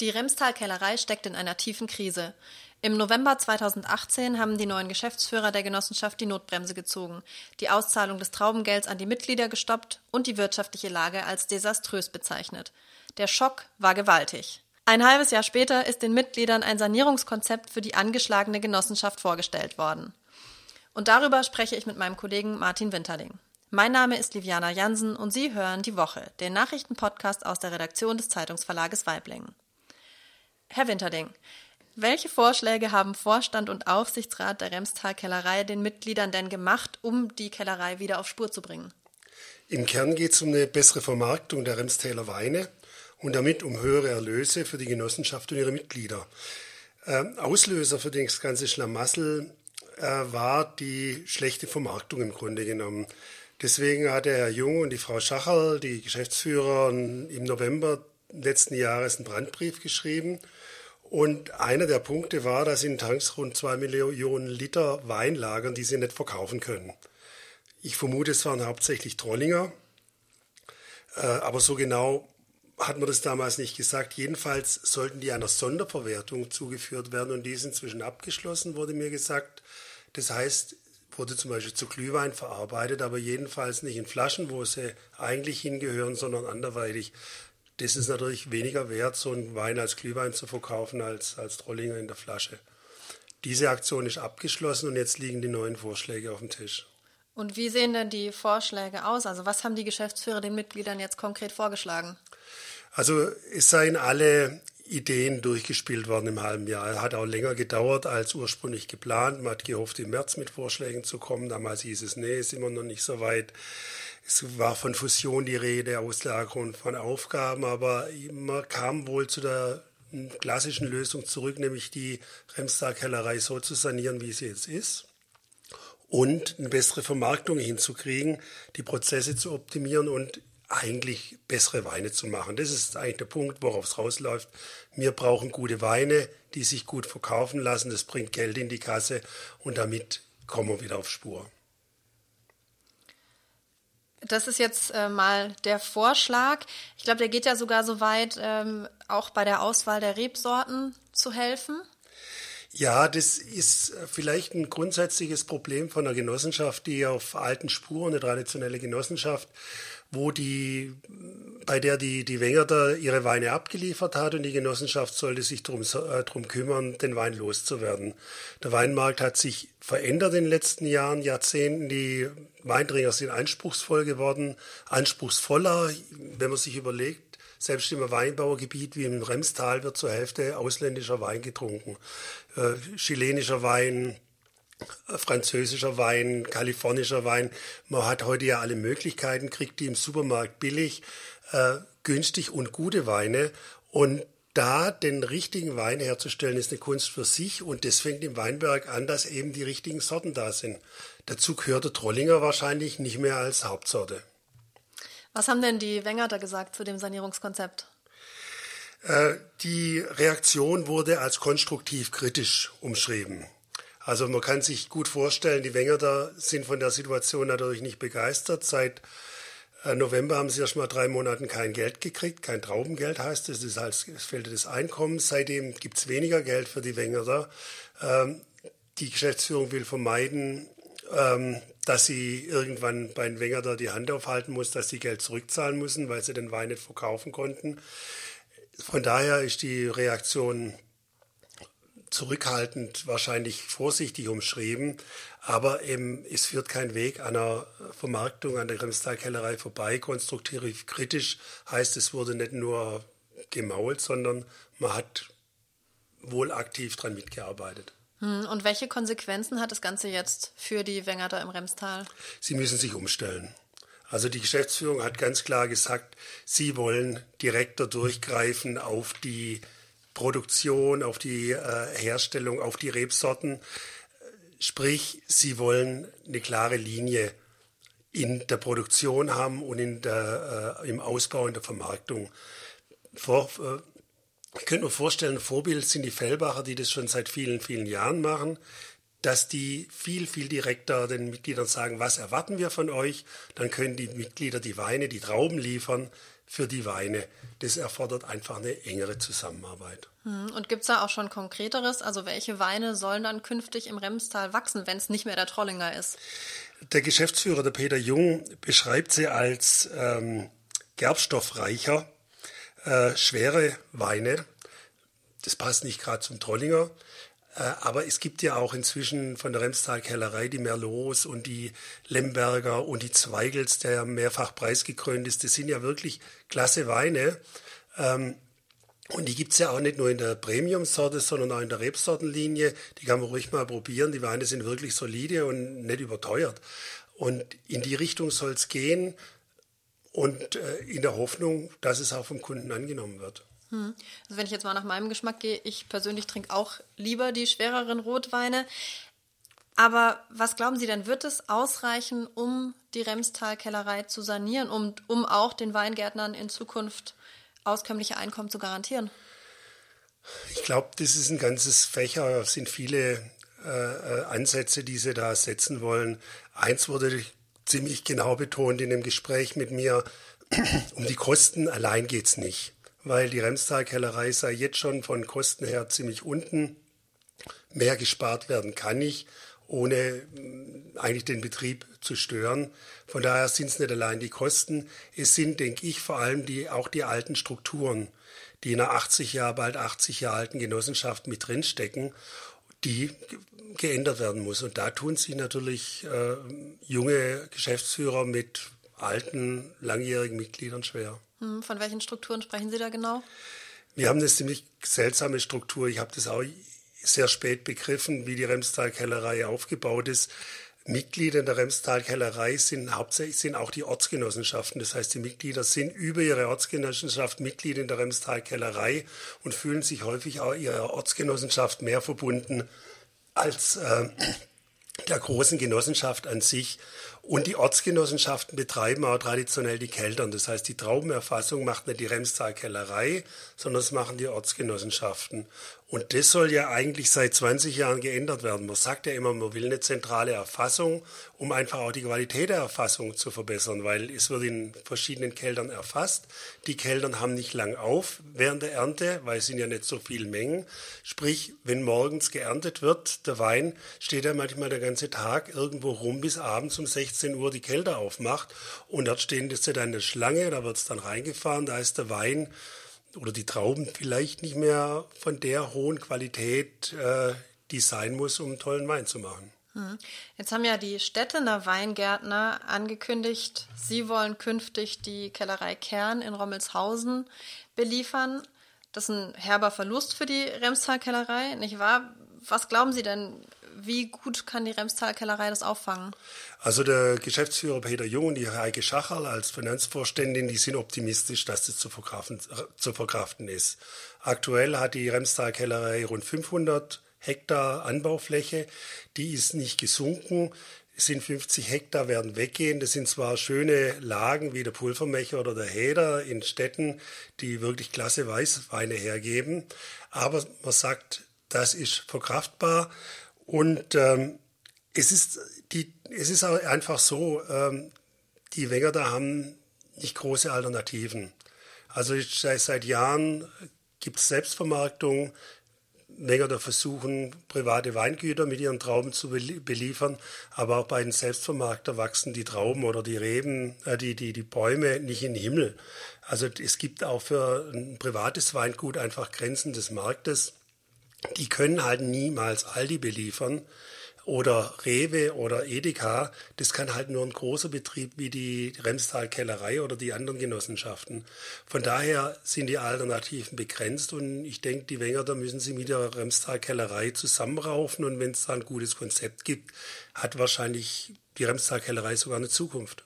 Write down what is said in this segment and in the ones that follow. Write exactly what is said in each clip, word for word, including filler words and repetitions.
Die Remstal-Kellerei steckt in einer tiefen Krise. Im November zweitausendachtzehn haben die neuen Geschäftsführer der Genossenschaft die Notbremse gezogen, die Auszahlung des Traubengelds an die Mitglieder gestoppt und die wirtschaftliche Lage als desaströs bezeichnet. Der Schock war gewaltig. Ein halbes Jahr später ist den Mitgliedern ein Sanierungskonzept für die angeschlagene Genossenschaft vorgestellt worden. Und darüber spreche ich mit meinem Kollegen Martin Winterling. Mein Name ist Liviana Jansen und Sie hören Die Woche, den Nachrichtenpodcast aus der Redaktion des Zeitungsverlages Waiblingen. Herr Winterling, welche Vorschläge haben Vorstand und Aufsichtsrat der Remstal-Kellerei den Mitgliedern denn gemacht, um die Kellerei wieder auf Spur zu bringen? Im Kern geht es um eine bessere Vermarktung der Remstaler Weine und damit um höhere Erlöse für die Genossenschaft und ihre Mitglieder. Ähm, Auslöser für das ganze Schlamassel äh, war die schlechte Vermarktung im Grunde genommen. Deswegen hatte Herr Jung und die Frau Schacherl, die Geschäftsführer, im November letzten Jahres einen Brandbrief geschrieben. Und einer der Punkte war, dass in Tanks rund zwei Millionen Liter Wein lagern, die sie nicht verkaufen können. Ich vermute, es waren hauptsächlich Trollinger, äh, aber so genau hat man das damals nicht gesagt. Jedenfalls sollten die einer Sonderverwertung zugeführt werden und die ist inzwischen abgeschlossen, wurde mir gesagt. Das heißt, wurde zum Beispiel zu Glühwein verarbeitet, aber jedenfalls nicht in Flaschen, wo sie eigentlich hingehören, sondern anderweitig. Das ist natürlich weniger wert, so einen Wein als Glühwein zu verkaufen, als, als Trollinger in der Flasche. Diese Aktion ist abgeschlossen und jetzt liegen die neuen Vorschläge auf dem Tisch. Und wie sehen denn die Vorschläge aus? Also was haben die Geschäftsführer den Mitgliedern jetzt konkret vorgeschlagen? Also es seien alle Ideen durchgespielt worden im halben Jahr. Es hat auch länger gedauert als ursprünglich geplant. Man hat gehofft, im März mit Vorschlägen zu kommen. Damals hieß es, nee, ist immer noch nicht so weit. Es war von Fusion die Rede, Auslagerung von Aufgaben, aber man kam wohl zu der klassischen Lösung zurück, nämlich die Remstal-Kellerei so zu sanieren, wie sie jetzt ist und eine bessere Vermarktung hinzukriegen, die Prozesse zu optimieren und eigentlich bessere Weine zu machen. Das ist eigentlich der Punkt, worauf es rausläuft. Wir brauchen gute Weine, die sich gut verkaufen lassen, das bringt Geld in die Kasse und damit kommen wir wieder auf Spur. Das ist jetzt äh, mal der Vorschlag. Ich glaube, der geht ja sogar so weit, ähm, auch bei der Auswahl der Rebsorten zu helfen. Ja, das ist vielleicht ein grundsätzliches Problem von einer Genossenschaft, die auf alten Spuren, eine traditionelle Genossenschaft, wo die, bei der die, die Wengerter ihre Weine abgeliefert hat und die Genossenschaft sollte sich darum äh, drum kümmern, den Wein loszuwerden. Der Weinmarkt hat sich verändert in den letzten Jahren, Jahrzehnten. Die Weintrinker sind anspruchsvoll geworden, anspruchsvoller, wenn man sich überlegt. Selbst im Weinbaugebiet wie im Remstal wird zur Hälfte ausländischer Wein getrunken. Äh, chilenischer Wein, französischer Wein, kalifornischer Wein. Man hat heute ja alle Möglichkeiten, kriegt die im Supermarkt billig, äh, günstig und gute Weine. Und da den richtigen Wein herzustellen, ist eine Kunst für sich. Und das fängt im Weinberg an, dass eben die richtigen Sorten da sind. Dazu gehört der Trollinger wahrscheinlich nicht mehr als Hauptsorte. Was haben denn die Wengerter gesagt zu dem Sanierungskonzept? Äh, die Reaktion wurde als konstruktiv kritisch umschrieben. Also man kann sich gut vorstellen, die Wengerter sind von der Situation natürlich nicht begeistert. Seit November haben sie erst mal drei Monate kein Geld gekriegt, kein Traubengeld heißt es, das ist halt, es fehlt das Einkommen. Seitdem gibt es weniger Geld für die Wengerter. Ähm, die Geschäftsführung will vermeiden, ähm, dass sie irgendwann bei den Wengerter die Hand aufhalten muss, dass sie Geld zurückzahlen müssen, weil sie den Wein nicht verkaufen konnten. Von daher ist die Reaktion zurückhaltend, wahrscheinlich vorsichtig umschrieben, aber eben, es führt kein Weg an einer Vermarktung an der Remstal-Kellerei vorbei. Konstruktiv kritisch heißt, es wurde nicht nur gemault, sondern man hat wohl aktiv daran mitgearbeitet. Und welche Konsequenzen hat das Ganze jetzt für die Wengerter im Remstal? Sie müssen sich umstellen. Also die Geschäftsführung hat ganz klar gesagt, sie wollen direkter durchgreifen auf die Produktion, auf die äh, Herstellung, auf die Rebsorten. Sprich, sie wollen eine klare Linie in der Produktion haben und in der, äh, im Ausbau und der Vermarktung. Vor, äh, ich könnte mir vorstellen, ein Vorbild sind die Fellbacher, die das schon seit vielen, vielen Jahren machen, dass die viel, viel direkter den Mitgliedern sagen, was erwarten wir von euch? Dann können die Mitglieder die Weine, die Trauben liefern, für die Weine. Das erfordert einfach eine engere Zusammenarbeit. Und gibt es da auch schon Konkreteres? Also welche Weine sollen dann künftig im Remstal wachsen, wenn es nicht mehr der Trollinger ist? Der Geschäftsführer, der Peter Jung, beschreibt sie als ähm, gerbstoffreicher, äh, schwere Weine. Das passt nicht gerade zum Trollinger. Aber es gibt ja auch inzwischen von der Remstal-Kellerei die Merlots und die Lemberger und die Zweigels, der ja mehrfach preisgekrönt ist. Das sind ja wirklich klasse Weine. Und die gibt es ja auch nicht nur in der Premium-Sorte, sondern auch in der Rebsortenlinie. Die kann man ruhig mal probieren. Die Weine sind wirklich solide und nicht überteuert. Und in die Richtung soll es gehen und in der Hoffnung, dass es auch vom Kunden angenommen wird. Also wenn ich jetzt mal nach meinem Geschmack gehe, ich persönlich trinke auch lieber die schwereren Rotweine. Aber was glauben Sie denn, wird es ausreichen, um die Remstal-Kellerei zu sanieren, um, um auch den Weingärtnern in Zukunft auskömmliche Einkommen zu garantieren? Ich glaube, das ist ein ganzes Fächer, es sind viele äh, Ansätze, die Sie da setzen wollen. Eins wurde ziemlich genau betont in dem Gespräch mit mir, um die Kosten allein geht es nicht. Weil die Remstal-Kellerei sei jetzt schon von Kosten her ziemlich unten. Mehr gespart werden kann nicht, ohne eigentlich den Betrieb zu stören. Von daher sind es nicht allein die Kosten. Es sind, denke ich, vor allem die, auch die alten Strukturen, die in einer achtzig Jahre, bald achtzig Jahre alten Genossenschaft mit drinstecken, die geändert werden muss. Und da tun sich natürlich äh, junge Geschäftsführer mit alten, langjährigen Mitgliedern schwer. Von welchen Strukturen sprechen Sie da genau? Wir haben eine ziemlich seltsame Struktur. Ich habe das auch sehr spät begriffen, wie die Remstal-Kellerei aufgebaut ist. Mitglieder in der Remstal-Kellerei sind hauptsächlich sind auch die Ortsgenossenschaften. Das heißt, die Mitglieder sind über ihre Ortsgenossenschaft Mitglied in der Remstal-Kellerei und fühlen sich häufig auch ihrer Ortsgenossenschaft mehr verbunden als äh, der großen Genossenschaft an sich. Und die Ortsgenossenschaften betreiben auch traditionell die Keltern. Das heißt, die Traubenerfassung macht nicht die Remstal-Kellerei, sondern das machen die Ortsgenossenschaften. Und das soll ja eigentlich seit zwanzig Jahren geändert werden. Man sagt ja immer, man will eine zentrale Erfassung, um einfach auch die Qualität der Erfassung zu verbessern, weil es wird in verschiedenen Keltern erfasst. Die Keltern haben nicht lang auf während der Ernte, weil es sind ja nicht so viele Mengen. Sprich, wenn morgens geerntet wird, der Wein, steht ja manchmal der ganze Tag irgendwo rum, bis abends um sechzehn Uhr die Kelter aufmacht. Und dort stehen das dann in der Schlange, da wird es dann reingefahren, da ist der Wein oder die Trauben vielleicht nicht mehr von der hohen Qualität, äh, die sein muss, um einen tollen Wein zu machen. Jetzt haben ja die Stettener Weingärtner angekündigt, sie wollen künftig die Kellerei Kern in Rommelshausen beliefern. Das ist ein herber Verlust für die Remstal-Kellerei, nicht wahr? Was glauben Sie denn, wie gut kann die Remstal-Kellerei das auffangen? Also der Geschäftsführer Peter Jung und die Heike Schacherl als Finanzvorständin, die sind optimistisch, dass das zu verkraften, zu verkraften ist. Aktuell hat die Remstal-Kellerei rund fünfhundert Hektar Anbaufläche. Die ist nicht gesunken. Es sind fünfzig Hektar, werden weggehen. Das sind zwar schöne Lagen wie der Pulvermecher oder der Heder in Städten, die wirklich klasse Weißweine hergeben. Aber man sagt, das ist verkraftbar. Und ähm, es ist die, es ist auch einfach so, ähm, die Wenger da haben nicht große Alternativen. Also seit Jahren gibt es Selbstvermarktung. Wenger da versuchen, private Weingüter mit ihren Trauben zu beliefern, aber auch bei den Selbstvermarkter wachsen die Trauben oder die Reben, äh, die, die, die Bäume nicht in den Himmel. Also es gibt auch für ein privates Weingut einfach Grenzen des Marktes. Die können halt niemals Aldi beliefern oder Rewe oder Edeka. Das kann halt nur ein großer Betrieb wie die Remstal-Kellerei oder die anderen Genossenschaften. Von daher sind die Alternativen begrenzt und ich denke, die Wenger, da müssen sie mit der Remstal-Kellerei zusammenraufen und wenn es da ein gutes Konzept gibt, hat wahrscheinlich die Remstal-Kellerei sogar eine Zukunft.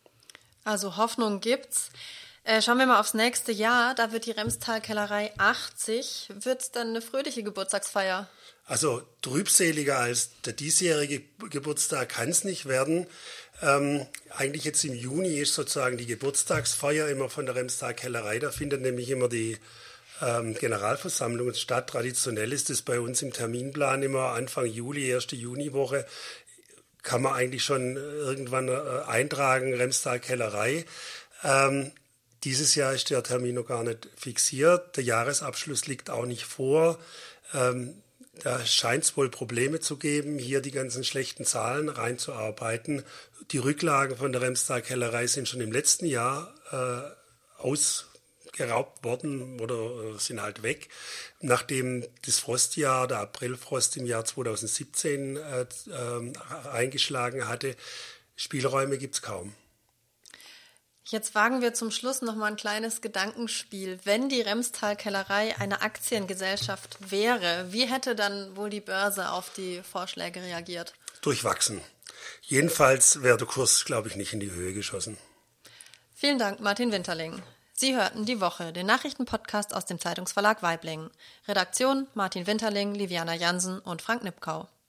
Also Hoffnung gibt's. Äh, schauen wir mal aufs nächste Jahr. Da wird die Remstal-Kellerei achtzig. Wird es dann eine fröhliche Geburtstagsfeier? Also trübseliger als der diesjährige Geburtstag kann es nicht werden. Ähm, eigentlich jetzt im Juni ist sozusagen die Geburtstagsfeier immer von der Remstal-Kellerei. Da findet nämlich immer die ähm, Generalversammlung statt. Traditionell ist es bei uns im Terminplan immer Anfang Juli, erste Juniwoche. Kann man eigentlich schon irgendwann äh, eintragen, Remstal-Kellerei. Ähm, Dieses Jahr ist der Termin noch gar nicht fixiert. Der Jahresabschluss liegt auch nicht vor. Ähm, da scheint es wohl Probleme zu geben, hier die ganzen schlechten Zahlen reinzuarbeiten. Die Rücklagen von der Remstar Kellerei sind schon im letzten Jahr äh, ausgeraubt worden oder äh, sind halt weg. Nachdem das Frostjahr, der Aprilfrost im Jahr zweitausendsiebzehn äh, äh, eingeschlagen hatte, Spielräume gibt es kaum. Jetzt wagen wir zum Schluss noch mal ein kleines Gedankenspiel. Wenn die Remstar Kellerei eine Aktiengesellschaft wäre, wie hätte dann wohl die Börse auf die Vorschläge reagiert? Durchwachsen. Jedenfalls wäre der Kurs, glaube ich, nicht in die Höhe geschossen. Vielen Dank, Martin Winterling. Sie hörten Die Woche, den Nachrichtenpodcast aus dem Zeitungsverlag Waiblingen. Redaktion Martin Winterling, Liviana Jansen und Frank Nipkau.